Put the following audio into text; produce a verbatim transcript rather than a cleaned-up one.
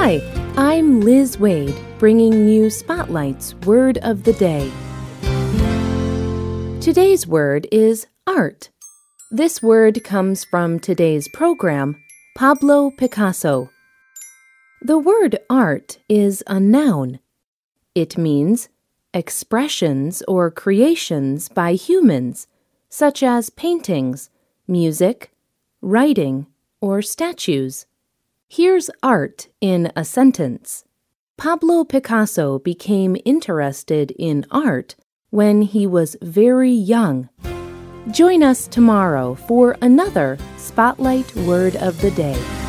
Hi, I'm Liz Wade, bringing you Spotlight's Word of the Day. Today's word is art. This word comes from today's program, Pablo Picasso. The word art is a noun. It means expressions or creations by humans, such as paintings, music, writing, or statues. Here's art in a sentence. Pablo Picasso became interested in art when he was very young. Join us tomorrow for another Spotlight Word of the Day.